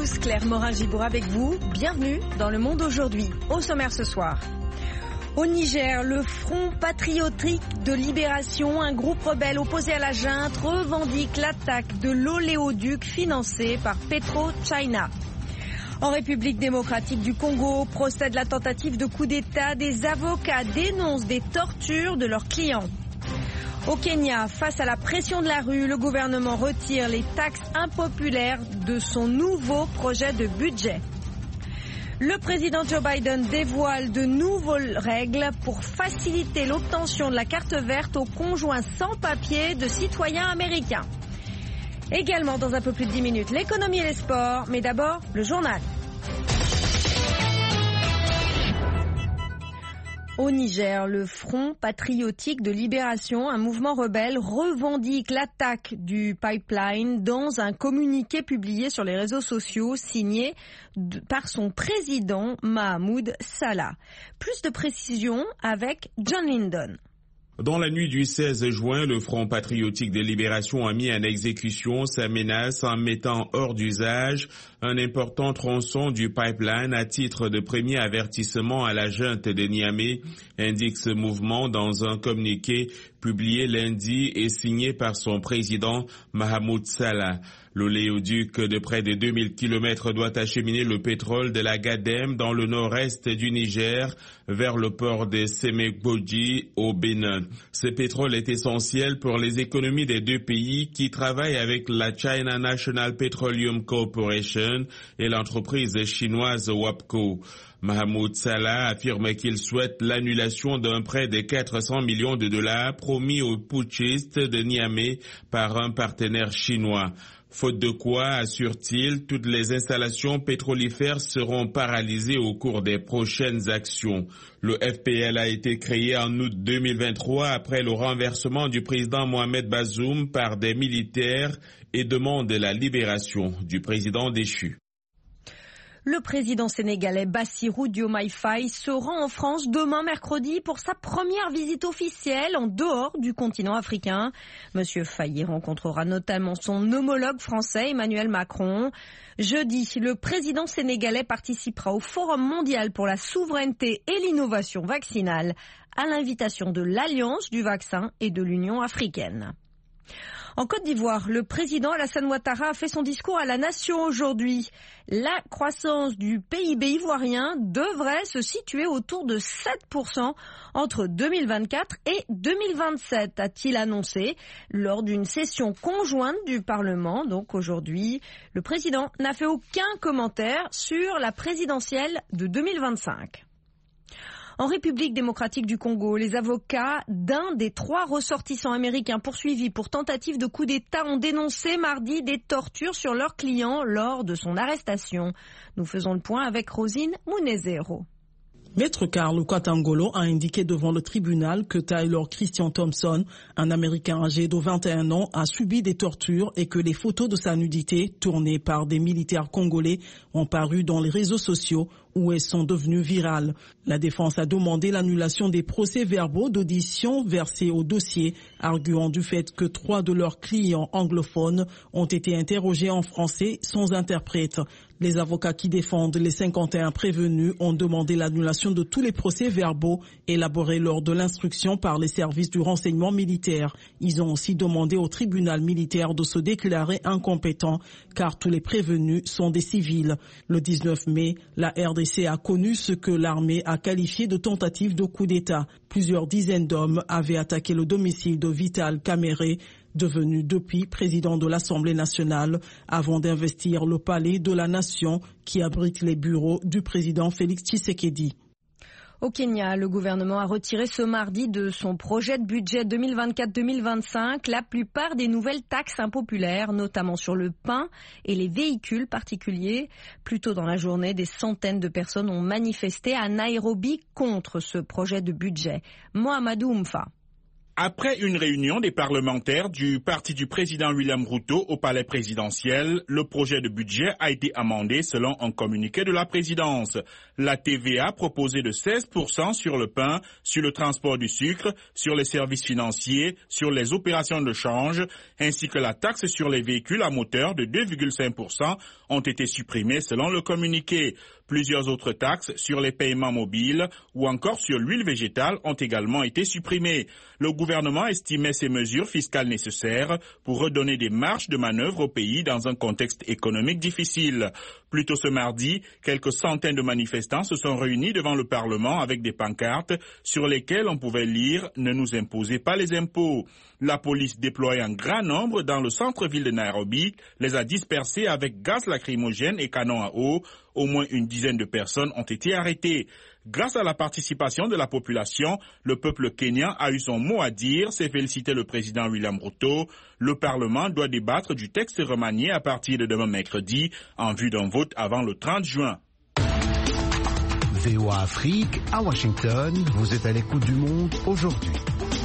tous, Claire Morin-Gibour avec vous. Bienvenue dans Le Monde aujourd'hui. Au sommaire ce soir. Au Niger, le Front patriotique de libération, un groupe rebelle opposé à la junte, revendique l'attaque de l'oléoduc financé par PetroChina. En République démocratique du Congo, procès de la tentative de coup d'État, des avocats dénoncent des tortures de leurs clients. Au Kenya, face à la pression de la rue, le gouvernement retire les taxes impopulaires de son nouveau projet de budget. Le président Joe Biden dévoile de nouvelles règles pour faciliter l'obtention de la carte verte aux conjoints sans papier de citoyens américains. Également dans un peu plus de 10 minutes, l'économie et les sports, mais d'abord le journal. Au Niger, le Front patriotique de libération, un mouvement rebelle, revendique l'attaque du pipeline dans un communiqué publié sur les réseaux sociaux signé par son président Mahamoud Salah. Plus de précisions avec John Lindon. Dans la nuit du 16 juin, le Front patriotique de libération a mis en exécution sa menace en mettant hors d'usage un important tronçon du pipeline à titre de premier avertissement à la junte de Niamey, indique ce mouvement dans un communiqué publié lundi et signé par son président Mahamoud Salah. L'oléoduc de près de 2000 km doit acheminer le pétrole de la Gadem dans le nord-est du Niger vers le port de Semegboji au Bénin. Ce pétrole est essentiel pour les économies des deux pays qui travaillent avec la China National Petroleum Corporation et l'entreprise chinoise WAPCO. Mahamoud Salah affirme qu'il souhaite l'annulation d'un prêt de 400 millions de dollars promis aux putschistes de Niamey par un partenaire chinois. Faute de quoi, assure-t-il, toutes les installations pétrolifères seront paralysées au cours des prochaines actions. Le FPL a été créé en août 2023 après le renversement du président Mohamed Bazoum par des militaires et demande la libération du président déchu. Le président sénégalais Bassirou Diomaye Faye se rend en France demain mercredi pour sa première visite officielle en dehors du continent africain. Monsieur Faye rencontrera notamment son homologue français Emmanuel Macron. Jeudi, le président sénégalais participera au Forum mondial pour la souveraineté et l'innovation vaccinale à l'invitation de l'Alliance du vaccin et de l'Union africaine. En Côte d'Ivoire, le président Alassane Ouattara a fait son discours à la nation aujourd'hui. La croissance du PIB ivoirien devrait se situer autour de 7% entre 2024 et 2027, a-t-il annoncé lors d'une session conjointe du Parlement. Donc aujourd'hui, le président n'a fait aucun commentaire sur la présidentielle de 2025. En République démocratique du Congo, les avocats d'un des 3 ressortissants américains poursuivis pour tentative de coup d'État ont dénoncé mardi des tortures sur leurs clients lors de son arrestation. Nous faisons le point avec Rosine Munezero. Maître Carl Kwatangolo a indiqué devant le tribunal que Tyler Christian Thompson, un Américain âgé de 21 ans, a subi des tortures et que les photos de sa nudité, tournées par des militaires congolais, ont paru dans les réseaux sociaux où elles sont devenues virales. La défense a demandé l'annulation des procès-verbaux d'audition versés au dossier, arguant du fait que 3 de leurs clients anglophones ont été interrogés en français sans interprète. Les avocats qui défendent les 51 prévenus ont demandé l'annulation de tous les procès-verbaux élaborés lors de l'instruction par les services du renseignement militaire. Ils ont aussi demandé au tribunal militaire de se déclarer incompétent car tous les prévenus sont des civils. Le 19 mai, la RDC a connu ce que l'armée a qualifié de tentative de coup d'État. Plusieurs dizaines d'hommes avaient attaqué le domicile de Vital Kamerhe, devenu depuis président de l'Assemblée nationale, avant d'investir le palais de la nation qui abrite les bureaux du président Félix Tshisekedi. Au Kenya, le gouvernement a retiré ce mardi de son projet de budget 2024-2025 la plupart des nouvelles taxes impopulaires, notamment sur le pain et les véhicules particuliers. Plus tôt dans la journée, des centaines de personnes ont manifesté à Nairobi contre ce projet de budget. Mohamedou Oumfa. Après une réunion des parlementaires du parti du président William Ruto au palais présidentiel, le projet de budget a été amendé selon un communiqué de la présidence. La TVA proposée de 16% sur le pain, sur le transport du sucre, sur les services financiers, sur les opérations de change, ainsi que la taxe sur les véhicules à moteur de 2,5% ont été supprimées selon le communiqué. Plusieurs autres taxes sur les paiements mobiles ou encore sur l'huile végétale ont également été supprimées. Le gouvernement estimait ces mesures fiscales nécessaires pour redonner des marges de manœuvre au pays dans un contexte économique difficile. Plus tôt ce mardi, quelques centaines de manifestants se sont réunis devant le Parlement avec des pancartes sur lesquelles on pouvait lire « Ne nous imposez pas les impôts ». La police déployée en grand nombre dans le centre-ville de Nairobi les a dispersés avec gaz lacrymogène et canons à eau. Au moins une dizaine de personnes ont été arrêtées. Grâce à la participation de la population, le peuple kényan a eu son mot à dire, s'est félicité le président William Ruto. Le Parlement doit débattre du texte remanié à partir de demain mercredi en vue d'un vote avant le 30 juin. VOA Afrique, à Washington, vous êtes à l'écoute du monde aujourd'hui.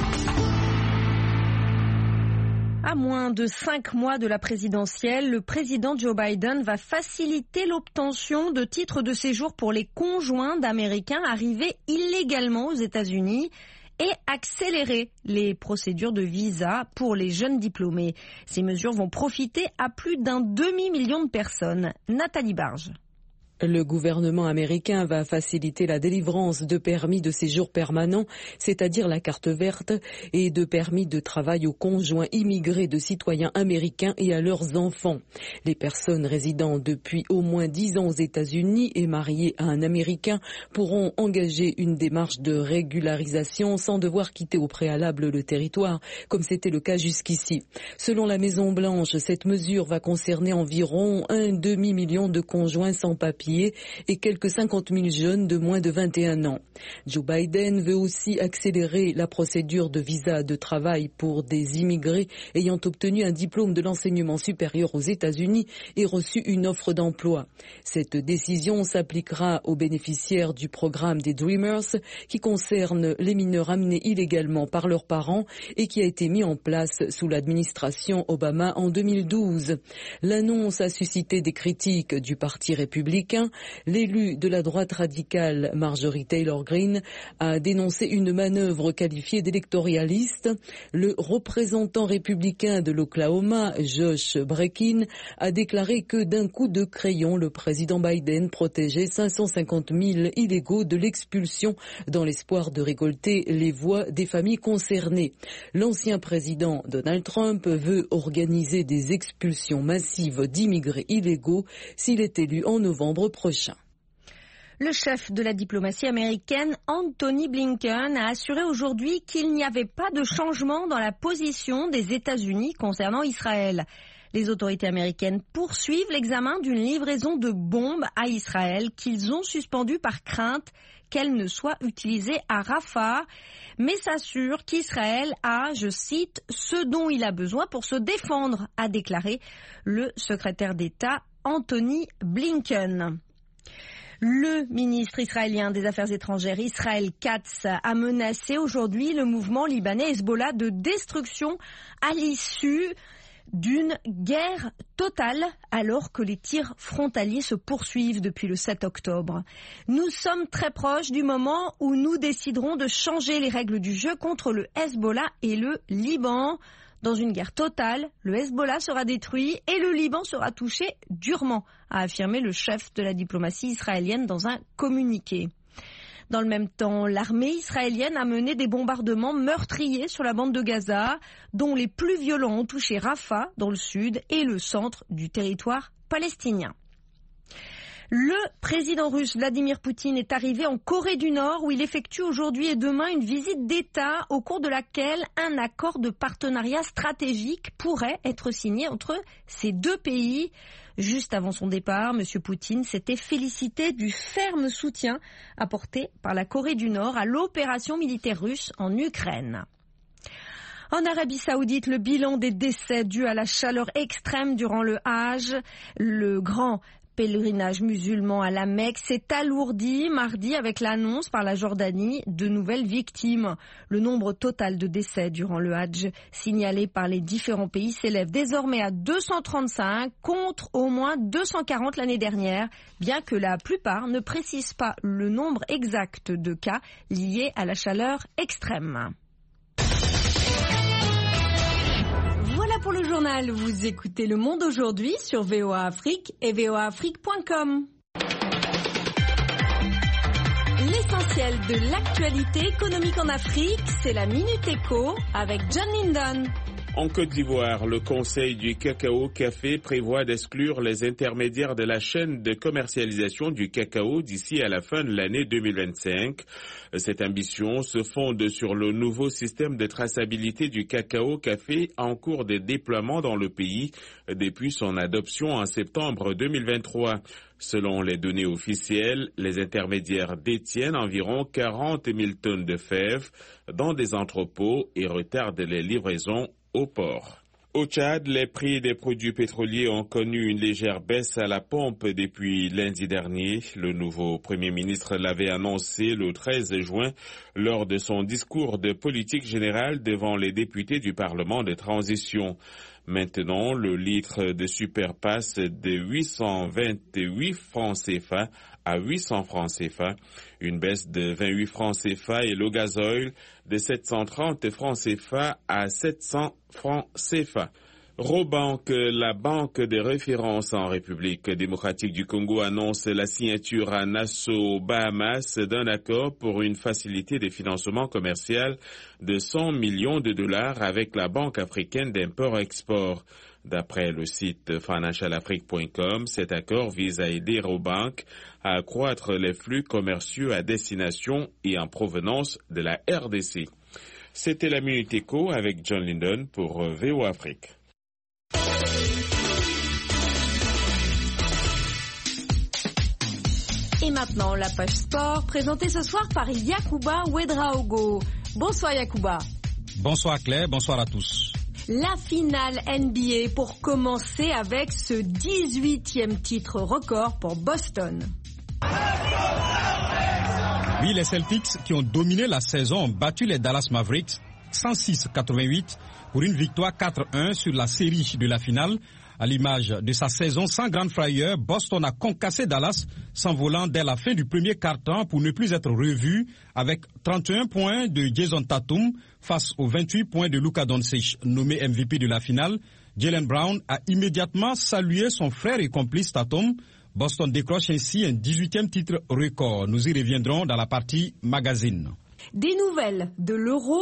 À moins de 5 mois de la présidentielle, le président Joe Biden va faciliter l'obtention de titres de séjour pour les conjoints d'Américains arrivés illégalement aux États-Unis et accélérer les procédures de visa pour les jeunes diplômés. Ces mesures vont profiter à plus d'un demi-million de personnes. Nathalie Barge. Le gouvernement américain va faciliter la délivrance de permis de séjour permanent, c'est-à-dire la carte verte, et de permis de travail aux conjoints immigrés de citoyens américains et à leurs enfants. Les personnes résidant depuis au moins 10 ans aux États-Unis et mariées à un Américain pourront engager une démarche de régularisation sans devoir quitter au préalable le territoire, comme c'était le cas jusqu'ici. Selon la Maison-Blanche, cette mesure va concerner environ un demi-million de conjoints sans papier et quelques 50 000 jeunes de moins de 21 ans. Joe Biden veut aussi accélérer la procédure de visa de travail pour des immigrés ayant obtenu un diplôme de l'enseignement supérieur aux États-Unis et reçu une offre d'emploi. Cette décision s'appliquera aux bénéficiaires du programme des Dreamers qui concerne les mineurs amenés illégalement par leurs parents et qui a été mis en place sous l'administration Obama en 2012. L'annonce a suscité des critiques du Parti républicain. L'élu de la droite radicale Marjorie Taylor Greene a dénoncé une manœuvre qualifiée d'électoraliste. Le représentant républicain de l'Oklahoma, Josh Brekin, a déclaré que d'un coup de crayon, le président Biden protégeait 550 000 illégaux de l'expulsion dans l'espoir de récolter les voix des familles concernées. L'ancien président Donald Trump veut organiser des expulsions massives d'immigrés illégaux s'il est élu en novembre prochain. Le chef de la diplomatie américaine, Anthony Blinken, a assuré aujourd'hui qu'il n'y avait pas de changement dans la position des États-Unis concernant Israël. Les autorités américaines poursuivent l'examen d'une livraison de bombes à Israël qu'ils ont suspendue par crainte qu'elles ne soient utilisées à Rafah, mais s'assurent qu'Israël a, je cite, ce dont il a besoin pour se défendre, a déclaré le secrétaire d'État Anthony Blinken. Le ministre israélien des Affaires étrangères Israël Katz a menacé aujourd'hui le mouvement libanais Hezbollah de destruction à l'issue d'une guerre totale alors que les tirs frontaliers se poursuivent depuis le 7 octobre. Nous sommes très proches du moment où nous déciderons de changer les règles du jeu contre le Hezbollah et le Liban. Dans une guerre totale, le Hezbollah sera détruit et le Liban sera touché durement, a affirmé le chef de la diplomatie israélienne dans un communiqué. Dans le même temps, l'armée israélienne a mené des bombardements meurtriers sur la bande de Gaza, dont les plus violents ont touché Rafah, dans le sud, et le centre du territoire palestinien. Le président russe Vladimir Poutine est arrivé en Corée du Nord où il effectue aujourd'hui et demain une visite d'État au cours de laquelle un accord de partenariat stratégique pourrait être signé entre ces deux pays. Juste avant son départ, M. Poutine s'était félicité du ferme soutien apporté par la Corée du Nord à l'opération militaire russe en Ukraine. En Arabie Saoudite, le bilan des décès dus à la chaleur extrême durant le Hajj, le grand pèlerinage musulman à la Mecque s'est alourdi mardi avec l'annonce par la Jordanie de nouvelles victimes. Le nombre total de décès durant le Hadj signalé par les différents pays s'élève désormais à 235 contre au moins 240 l'année dernière, bien que la plupart ne précisent pas le nombre exact de cas liés à la chaleur extrême. Voilà pour le journal. Vous écoutez Le Monde aujourd'hui sur VOA Afrique et voaafrique.com. L'essentiel de l'actualité économique en Afrique, c'est la Minute Éco avec John Lindon. En Côte d'Ivoire, le Conseil du cacao café prévoit d'exclure les intermédiaires de la chaîne de commercialisation du cacao d'ici à la fin de l'année 2025. Cette ambition se fonde sur le nouveau système de traçabilité du cacao café en cours de déploiement dans le pays depuis son adoption en septembre 2023. Selon les données officielles, les intermédiaires détiennent environ 40 000 tonnes de fèves dans des entrepôts et retardent les livraisons au port. Au Tchad, les prix des produits pétroliers ont connu une légère baisse à la pompe depuis lundi dernier. Le nouveau Premier ministre l'avait annoncé le 13 juin lors de son discours de politique générale devant les députés du Parlement de transition. Maintenant, le litre de super passe de 828 francs CFA à 800 francs CFA, une baisse de 28 francs CFA et le gazoil de 730 francs CFA à 700 francs CFA. Robank, la banque de référence en République démocratique du Congo, annonce la signature à Nassau, Bahamas, d'un accord pour une facilité de financement commercial de 100 millions de dollars avec la Banque africaine d'import-export. D'après le site financialafrique.com, cet accord vise à aider Robank à accroître les flux commerciaux à destination et en provenance de la RDC. C'était la Minute Éco avec John Lindon pour VOA Afrique. Et maintenant, la page sport, présentée ce soir par Yacouba Ouedraogo. Bonsoir Yacouba. Bonsoir Claire, bonsoir à tous. La finale NBA pour commencer avec ce 18e titre record pour Boston. Oui, les Celtics qui ont dominé la saison ont battu les Dallas Mavericks 106-88 pour une victoire 4-1 sur la série de la finale. À l'image de sa saison sans grande frayeur, Boston a concassé Dallas, s'envolant dès la fin du premier quart-temps pour ne plus être revu, avec 31 points de Jason Tatum face aux 28 points de Luka Doncic, nommé MVP de la finale. Jaylen Brown a immédiatement salué son frère et complice Tatum. Boston décroche ainsi un 18e titre record. Nous y reviendrons dans la partie magazine. Des nouvelles de l'Euro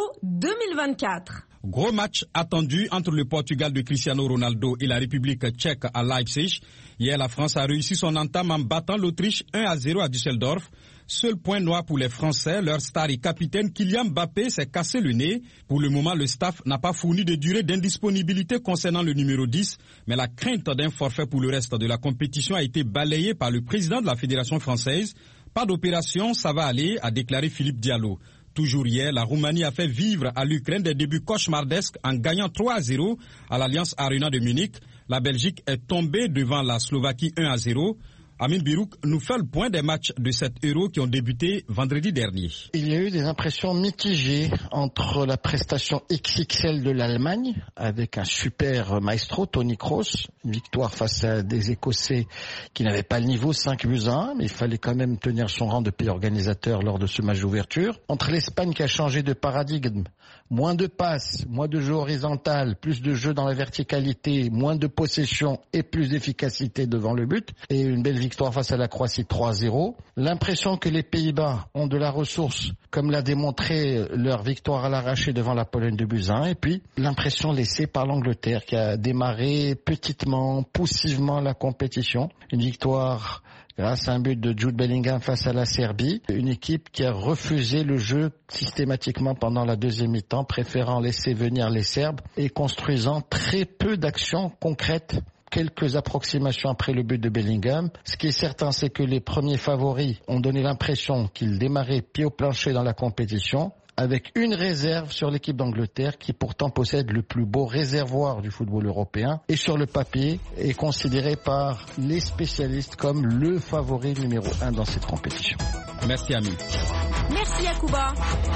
2024. Gros match attendu entre le Portugal de Cristiano Ronaldo et la République tchèque à Leipzig. Hier, la France a réussi son entame en battant l'Autriche 1-0 à Düsseldorf. Seul point noir pour les Français, leur star et capitaine Kylian Mbappé s'est cassé le nez. Pour le moment, le staff n'a pas fourni de durée d'indisponibilité concernant le numéro 10, mais la crainte d'un forfait pour le reste de la compétition a été balayée par le président de la Fédération française. Pas d'opération, ça va aller, a déclaré Philippe Diallo. Toujours hier, la Roumanie a fait vivre à l'Ukraine des débuts cauchemardesques en gagnant 3-0 à l'Alliance Arena de Munich. La Belgique est tombée devant la Slovaquie 1-0. Amine Birouk nous fait le point des matchs de cet Euro qui ont débuté vendredi dernier. Il y a eu des impressions mitigées entre la prestation XXL de l'Allemagne avec un super maestro, Toni Kroos, une victoire face à des Écossais qui n'avaient pas le niveau, 5-1, mais il fallait quand même tenir son rang de pays organisateur lors de ce match d'ouverture. Entre l'Espagne qui a changé de paradigme, moins de passes, moins de jeu horizontal, plus de jeu dans la verticalité, moins de possession et plus d'efficacité devant le but, et une belle victoire face à la Croatie 3-0. L'impression que les Pays-Bas ont de la ressource, comme l'a démontré leur victoire à l'arraché devant la Pologne de buts 1. Et puis l'impression laissée par l'Angleterre qui a démarré petitement, poussivement la compétition. Une victoire grâce à un but de Jude Bellingham face à la Serbie. Une équipe qui a refusé le jeu systématiquement pendant la deuxième mi-temps, préférant laisser venir les Serbes et construisant très peu d'actions concrètes. Quelques approximations après le but de Bellingham. Ce qui est certain, c'est que les premiers favoris ont donné l'impression qu'ils démarraient pied au plancher dans la compétition. avec une réserve sur l'équipe d'Angleterre qui pourtant possède le plus beau réservoir du football européen et sur le papier est considéré par les spécialistes comme le favori numéro 1 dans cette compétition. Merci Ami. Merci Yacouba.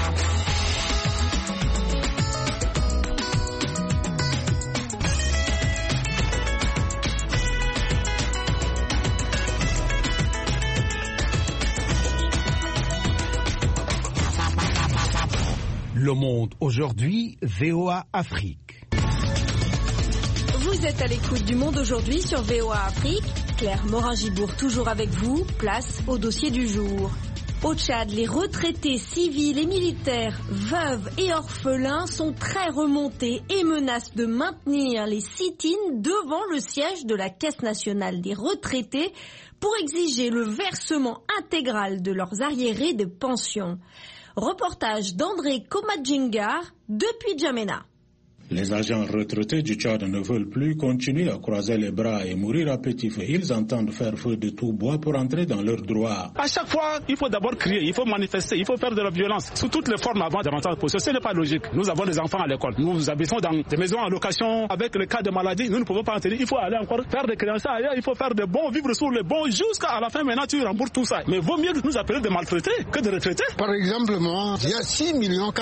Le Monde aujourd'hui, VOA Afrique. Vous êtes à l'écoute du Monde aujourd'hui sur VOA Afrique. Claire Morin-Gibourg toujours avec vous. Place au dossier du jour. Au Tchad, les retraités civils et militaires, veuves et orphelins sont très remontés et menacent de maintenir les sit-ins devant le siège de la Caisse nationale des retraités pour exiger le versement intégral de leurs arriérés de pension. Reportage d'André Komadjingar depuis Djamena. Les agents retraités du Tchad ne veulent plus continuer à croiser les bras et mourir à petit feu. Ils entendent faire feu de tout bois pour entrer dans leurs droits. À chaque fois, il faut d'abord crier, il faut manifester, il faut faire de la violence sous toutes les formes avant de rentrer en position. Ce n'est pas logique. Nous avons des enfants à l'école. Nous habitons dans des maisons en location avec le cas de maladie. Nous ne pouvons pas en tenir. Il faut aller encore faire des créances ailleurs. Il faut faire des bons, vivre sur les bons jusqu'à la fin. Maintenant, tu rembourses tout ça. Mais vaut mieux nous appeler des maltraités que de retraités. Par exemple, moi, il y a 6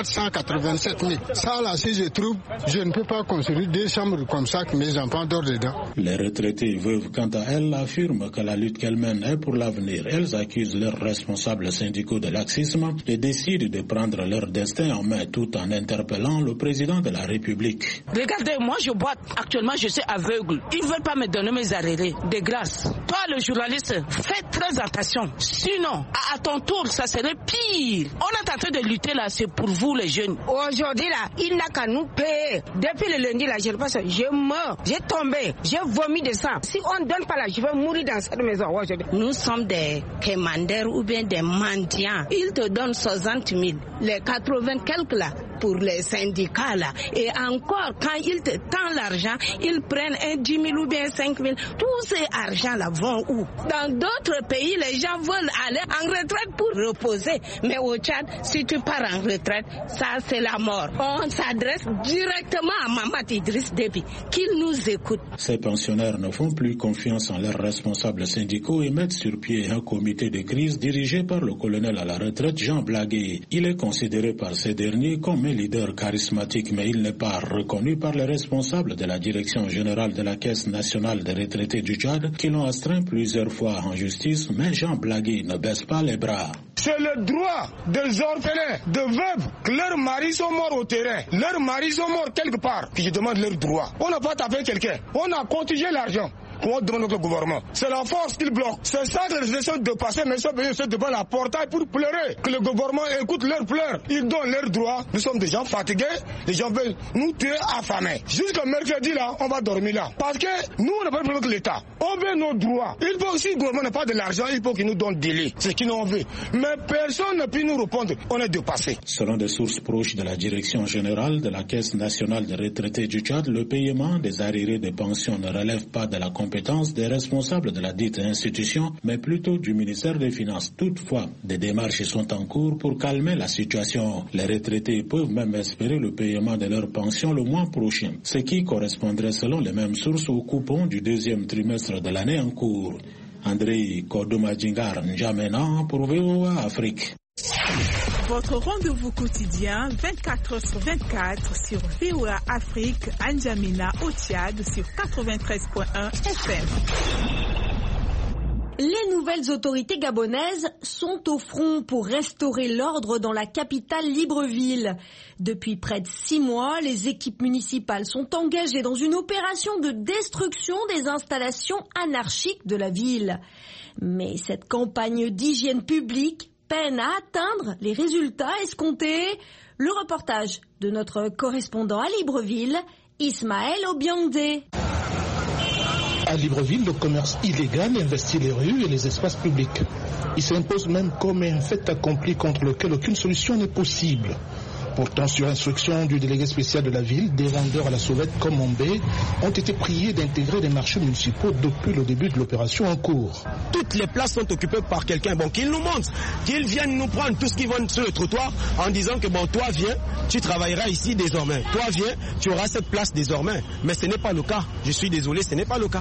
487 000. Ça, là, si je trouve, je ne peux pas construire des chambres comme ça que mes enfants dorment dedans. Les retraités veuves, quant à elles, affirment que la lutte qu'elles mènent est pour l'avenir. Elles accusent leurs responsables syndicaux de laxisme et décident de prendre leur destin en main tout en interpellant le président de la République. Regardez, moi je bois. Actuellement, je suis aveugle. Ils ne veulent pas me donner mes arriérés. De grâce. Toi, le journaliste, fais très attention. Sinon, à ton tour, ça serait pire. On est en train de lutter là, c'est pour vous les jeunes. Aujourd'hui là, il n'a qu'à nous payer. Depuis le lundi là, je pense, je meurs, j'ai tombé, j'ai vomi de sang. Si on ne donne pas là, je vais mourir dans cette maison aujourd'hui. Nous sommes des commandeurs ou bien des mendiants. Ils te donnent 60 000, les 80 quelques là pour les syndicats là. Et encore, quand ils te tendent l'argent, ils prennent un 10 000 ou bien 5 000. Tous ces argents là vont où? Dans d'autres pays, les gens veulent aller en retraite pour reposer. Mais au Tchad, si tu pars en retraite, ça c'est la mort. On s'adresse directement à Mahamat Idriss Déby, qu'il nous écoute. Ces pensionnaires ne font plus confiance en leurs responsables syndicaux et mettent sur pied un comité de crise dirigé par le colonel à la retraite Jean Blaguet. Il est considéré par ces derniers comme un leader charismatique, mais il n'est pas reconnu par les responsables de la direction générale de la Caisse nationale des retraités du Tchad qui l'ont astreint plusieurs fois en justice, mais Jean Blaguet ne baisse pas les bras. C'est le droit des orphelins, de veuves, que leurs maris sont morts au terrain, leurs maris sont morts quelque part, que je demande leurs droits. On n'a pas tapé quelqu'un, on a contigé l'argent. On demande au gouvernement. C'est la force qui bloque. C'est ça que les essaient de passer, mais ils sont venus devant la portail pour pleurer. Que le gouvernement écoute leurs pleurs. Ils donnent leurs droits. Nous sommes des gens fatigués. Les gens veulent nous tuer affamés. Jusqu'à mercredi là, on va dormir là. Parce que nous, on n'a pas de problème avec l'État. On veut nos droits. Il faut aussi, le gouvernement n'a pas de l'argent, il faut qu'il nous donne des lits. C'est ce qu'on veut. Mais personne ne peut nous répondre. On est dépassés. Selon des sources proches de la direction générale de la Caisse nationale des retraités du Tchad, le paiement des arriérés de pension ne relève pas de la compétence des responsables de la dite institution, mais plutôt du ministère des Finances. Toutefois, des démarches sont en cours pour calmer la situation. Les retraités peuvent même espérer le paiement de leur pension le mois prochain, ce qui correspondrait selon les mêmes sources au coupon du deuxième trimestre de l'année en cours. André Komadjingar, N'Djamena pour VOA Afrique. Votre rendez-vous quotidien 24h/24 sur VOA Afrique, à N'Djamena au Tchad sur 93.1 FM. Les nouvelles autorités gabonaises sont au front pour restaurer l'ordre dans la capitale Libreville. Depuis près de 6 mois, les équipes municipales sont engagées dans une opération de destruction des installations anarchiques de la ville. Mais cette campagne d'hygiène publique peine à atteindre les résultats escomptés. Le reportage de notre correspondant à Libreville, Ismaël Obiangde. À Libreville, le commerce illégal investit les rues et les espaces publics. Il s'impose même comme un fait accompli contre lequel aucune solution n'est possible. Pourtant, sur instruction du délégué spécial de la ville, des vendeurs à la sauvette comme Mombé ont été priés d'intégrer les marchés municipaux depuis le début de l'opération en cours. Toutes les places sont occupées par quelqu'un. Bon, qu'il nous montre, qu'ils viennent nous prendre tout ce qui va sur le trottoir en disant que bon, toi viens, tu travailleras ici désormais. Toi viens, tu auras cette place désormais. Mais ce n'est pas le cas. Je suis désolé, ce n'est pas le cas.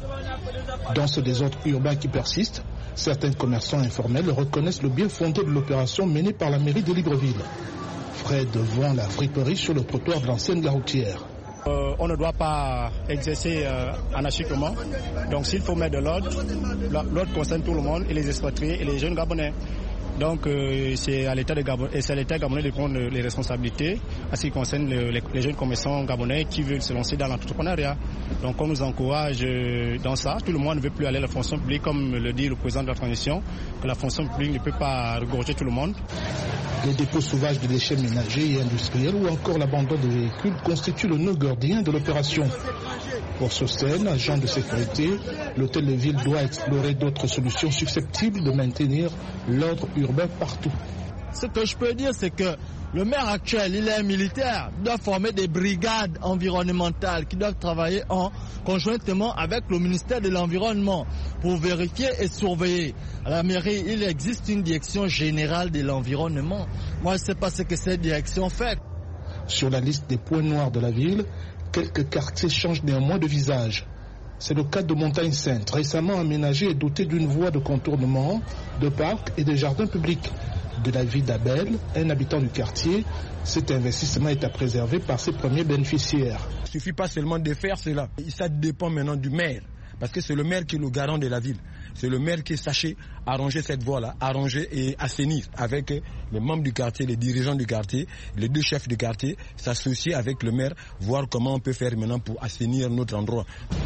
Dans ce désordre urbain qui persiste, certains commerçants informels reconnaissent le bien fondé de l'opération menée par la mairie de Libreville. Frais devant la friperie sur le trottoir de l'ancienne gare routière. On ne doit pas exercer anarchiquement. Donc s'il faut mettre de l'ordre, l'ordre concerne tout le monde, et les expatriés et les jeunes Gabonais. Donc c'est à l'État gabonais de prendre les responsabilités en ce qui concerne les jeunes commerçants gabonais qui veulent se lancer dans l'entrepreneuriat. Donc on nous encourage dans ça. Tout le monde ne veut plus aller à la fonction publique, comme le dit le président de la transition, que la fonction publique ne peut pas regorger tout le monde. Les dépôts sauvages de déchets ménagers et industriels ou encore l'abandon des véhicules constituent le nœud gordien de l'opération. Pour Sosen, agent de sécurité, l'hôtel de ville doit explorer d'autres solutions susceptibles de maintenir l'ordre urbain partout. Ce que je peux dire, c'est que le maire actuel, il est militaire, il doit former des brigades environnementales qui doivent travailler conjointement avec le ministère de l'Environnement pour vérifier et surveiller. À la mairie, il existe une direction générale de l'environnement. Moi, je ne sais pas ce que cette direction fait. Sur la liste des points noirs de la ville, quelques quartiers changent néanmoins de visage. C'est le cas de Montagne Sainte, récemment aménagé et doté d'une voie de contournement, de parcs et de jardins publics. De l'avis d'Abel, un habitant du quartier, cet investissement est à préserver par ses premiers bénéficiaires. Il ne suffit pas seulement de faire cela. Ça dépend maintenant du maire. Parce que c'est le maire qui est le garant de la ville. C'est le maire qui est sachez arranger cette voie-là, arranger et assainir avec les membres du quartier, les dirigeants du quartier, les deux chefs du quartier, s'associer avec le maire, voir comment on peut faire maintenant pour assainir notre endroit.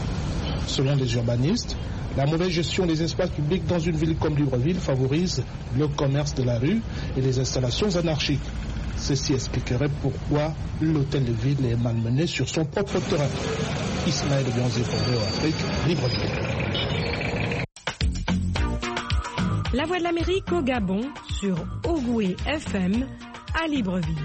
Selon les urbanistes, la mauvaise gestion des espaces publics dans une ville comme Libreville favorise le commerce de la rue et les installations anarchiques. Ceci expliquerait pourquoi l'hôtel de ville est malmené sur son propre terrain. Ismaël Bianzi pour Afrique, Libreville. La Voix de l'Amérique au Gabon sur Ogoué FM à Libreville.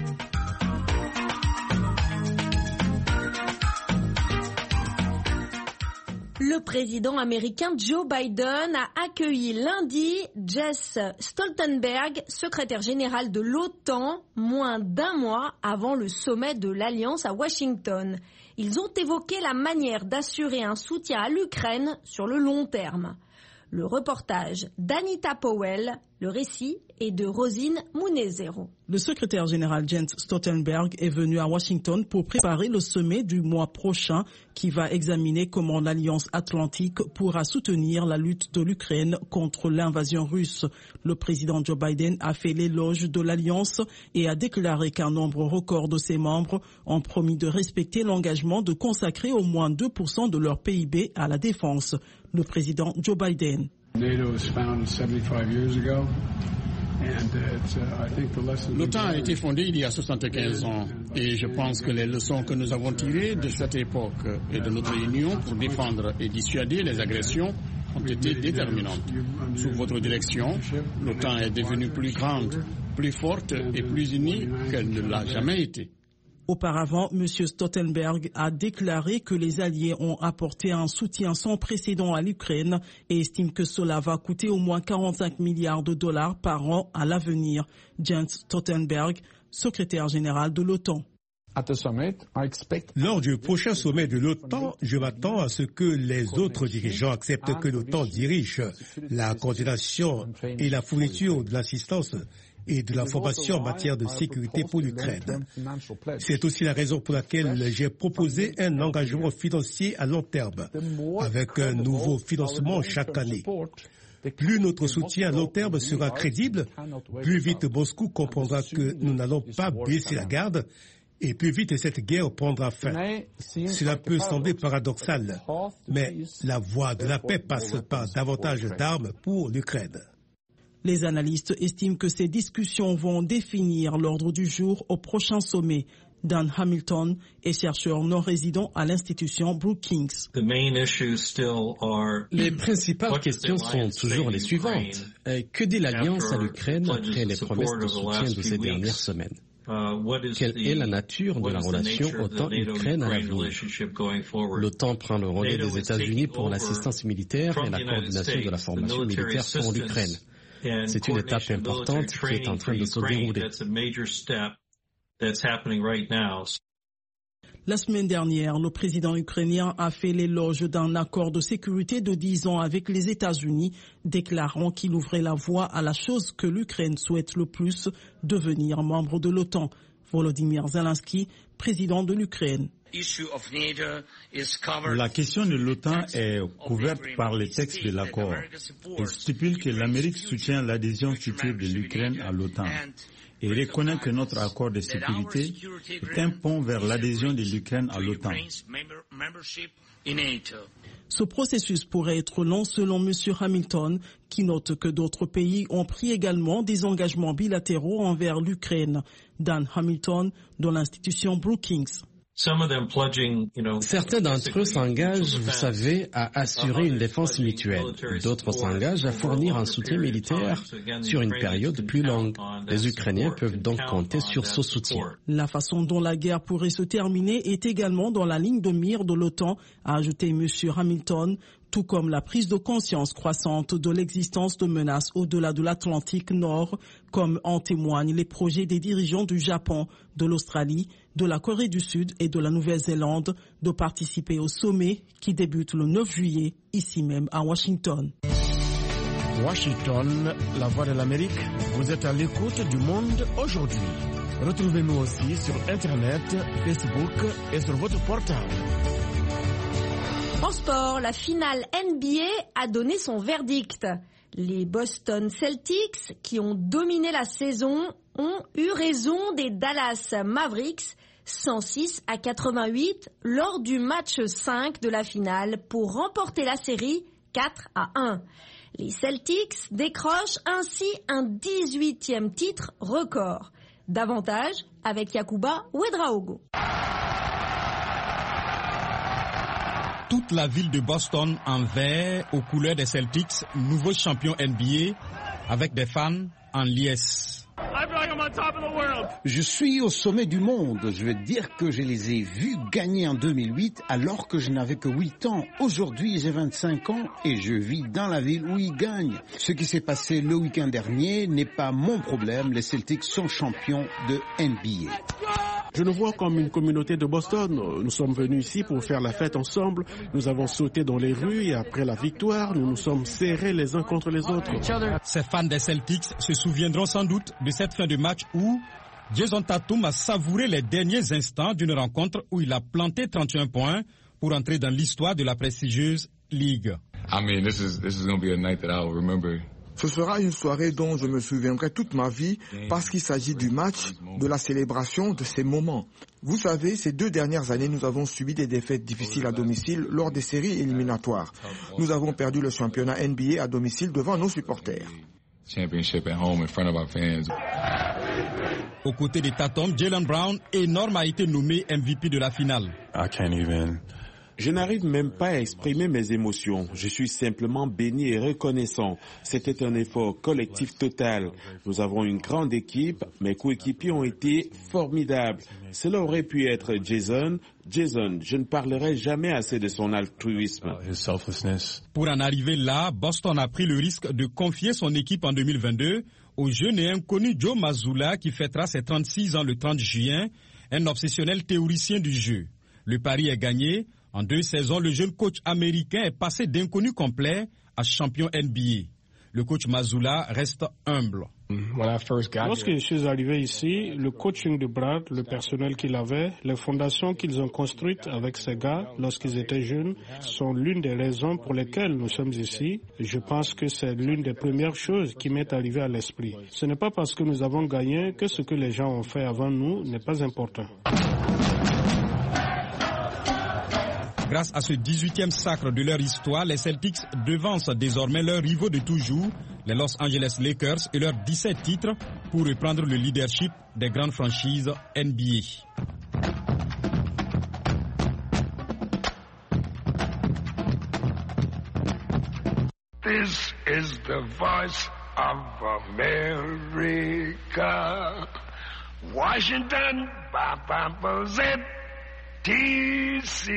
Le président américain Joe Biden a accueilli lundi Jens Stoltenberg, secrétaire général de l'OTAN, moins d'un mois avant le sommet de l'Alliance à Washington. Ils ont évoqué la manière d'assurer un soutien à l'Ukraine sur le long terme. Le reportage d'Anita Powell, le récit est de Rosine Munezero. Le secrétaire général Jens Stoltenberg est venu à Washington pour préparer le sommet du mois prochain qui va examiner comment l'Alliance Atlantique pourra soutenir la lutte de l'Ukraine contre l'invasion russe. Le président Joe Biden a fait l'éloge de l'Alliance et a déclaré qu'un nombre record de ses membres ont promis de respecter l'engagement de consacrer au moins 2% de leur PIB à la défense. Le président Joe Biden. L'OTAN a été fondée il y a 75 ans et je pense que les leçons que nous avons tirées de cette époque et de notre union pour défendre et dissuader les agressions ont été déterminantes. Sous votre direction, l'OTAN est devenue plus grande, plus forte et plus unie qu'elle ne l'a jamais été. Auparavant, M. Stoltenberg a déclaré que les Alliés ont apporté un soutien sans précédent à l'Ukraine et estime que cela va coûter au moins 45 milliards de dollars par an à l'avenir. Jens Stoltenberg, secrétaire général de l'OTAN. Lors du prochain sommet de l'OTAN, je m'attends à ce que les autres dirigeants acceptent que l'OTAN dirige la coordination et la fourniture de l'assistance et de l'information en matière de sécurité pour l'Ukraine. C'est aussi la raison pour laquelle j'ai proposé un engagement financier à long terme, avec un nouveau financement chaque année. Plus notre soutien à long terme sera crédible, plus vite Moscou comprendra que nous n'allons pas baisser la garde, et plus vite cette guerre prendra fin. Cela peut sembler paradoxal, mais la voie de la paix passe par davantage d'armes pour l'Ukraine. Les analystes estiment que ces discussions vont définir l'ordre du jour au prochain sommet. Dan Hamilton est chercheur non résident à l'institution Brookings. Les principales questions sont toujours les suivantes. Que dit l'Alliance à l'Ukraine après les promesses de soutien de ces dernières semaines? Quelle est la nature de la relation OTAN-Ukraine à l'avenir? L'OTAN prend le relais des États-Unis pour l'assistance militaire et la coordination de la formation militaire pour l'Ukraine. C'est une étape importante qui est en train de se dérouler. La semaine dernière, le président ukrainien a fait l'éloge d'un accord de sécurité de 10 ans avec les États-Unis, déclarant qu'il ouvrait la voie à la chose que l'Ukraine souhaite le plus, devenir membre de l'OTAN. Volodymyr Zelensky, président de l'Ukraine. La question de l'OTAN est couverte par les textes de l'accord. Il stipule que l'Amérique soutient l'adhésion future de l'Ukraine à l'OTAN et reconnaît que notre accord de sécurité est un pont vers l'adhésion de l'Ukraine à l'OTAN. Ce processus pourrait être long selon M. Hamilton, qui note que d'autres pays ont pris également des engagements bilatéraux envers l'Ukraine. Dan Hamilton, de l'institution Brookings. Certains d'entre eux s'engagent, vous savez, à assurer une défense mutuelle. D'autres s'engagent à fournir un soutien militaire sur une période plus longue. Les Ukrainiens peuvent donc compter sur ce soutien. La façon dont la guerre pourrait se terminer est également dans la ligne de mire de l'OTAN, a ajouté M. Hamilton, tout comme la prise de conscience croissante de l'existence de menaces au-delà de l'Atlantique Nord, comme en témoignent les projets des dirigeants du Japon, de l'Australie, de la Corée du Sud et de la Nouvelle-Zélande de participer au sommet qui débute le 9 juillet, ici même à Washington. Washington, la voix de l'Amérique, vous êtes à l'écoute du monde aujourd'hui. Retrouvez-nous aussi sur Internet, Facebook et sur votre portable. En sport, la finale NBA a donné son verdict. Les Boston Celtics, qui ont dominé la saison, ont eu raison des Dallas Mavericks 106-88 lors du match 5 de la finale pour remporter la série 4-1. Les Celtics décrochent ainsi un 18e titre record. Davantage avec Yacouba Ouedraogo. Toute la ville de Boston en vert aux couleurs des Celtics, nouveau champion NBA, avec des fans en liesse. Je suis au sommet du monde. Je veux dire que je les ai vus gagner en 2008 alors que je n'avais que 8 ans. Aujourd'hui, j'ai 25 ans et je vis dans la ville où ils gagnent. Ce qui s'est passé le week-end dernier n'est pas mon problème. Les Celtics sont champions de NBA. Je nous vois comme une communauté de Boston. Nous sommes venus ici pour faire la fête ensemble. Nous avons sauté dans les rues et après la victoire, nous nous sommes serrés les uns contre les autres. Ces fans des Celtics se souviendront sans doute de cette fin de match où Jason Tatum a savouré les derniers instants d'une rencontre où il a planté 31 points pour entrer dans l'histoire de la prestigieuse Ligue. Ce sera une soirée dont je me souviendrai toute ma vie parce qu'il s'agit du match, de la célébration, de ces moments. Vous savez, ces 2 dernières années, nous avons subi des défaites difficiles à domicile lors des séries éliminatoires. Nous avons perdu le championnat NBA à domicile devant nos supporters. Aux côtés de Tatum, Jaylen Brown, énorme, a été nommé MVP de la finale. Je n'arrive même pas à exprimer mes émotions. Je suis simplement béni et reconnaissant. C'était un effort collectif total. Nous avons une grande équipe. Mes coéquipiers ont été formidables. Cela aurait pu être Jason. Jason, je ne parlerai jamais assez de son altruisme. Pour en arriver là, Boston a pris le risque de confier son équipe en 2022 au jeune et inconnu Joe Mazzulla qui fêtera ses 36 ans le 30 juin, un obsessionnel théoricien du jeu. Le pari est gagné. En 2 saisons, le jeune coach américain est passé d'inconnu complet à champion NBA. Le coach Mazzulla reste humble. Lorsque je suis arrivé ici, le coaching de Brad, le personnel qu'il avait, les fondations qu'ils ont construites avec ces gars lorsqu'ils étaient jeunes sont l'une des raisons pour lesquelles nous sommes ici. Je pense que c'est l'une des premières choses qui m'est arrivée à l'esprit. Ce n'est pas parce que nous avons gagné que ce que les gens ont fait avant nous n'est pas important. Grâce à ce 18e sacre de leur histoire, les Celtics devancent désormais leurs rivaux de toujours, les Los Angeles Lakers, et leurs 17 titres pour reprendre le leadership des grandes franchises NBA. This is the voice of America. Washington, DC.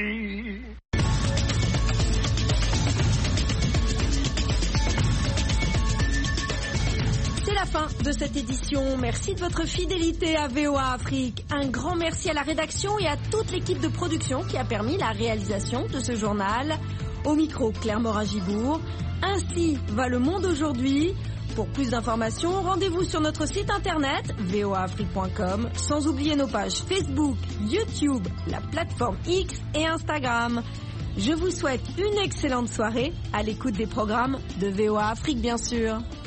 C'est la fin de cette édition. Merci de votre fidélité à VOA Afrique. Un grand merci à la rédaction et à toute l'équipe de production qui a permis la réalisation de ce journal. Au micro, Claire Morin-Gibourg. Ainsi va le monde aujourd'hui. Pour plus d'informations, rendez-vous sur notre site internet voaafrique.com, sans oublier nos pages Facebook, YouTube, la plateforme X et Instagram. Je vous souhaite une excellente soirée à l'écoute des programmes de VOA Afrique, bien sûr.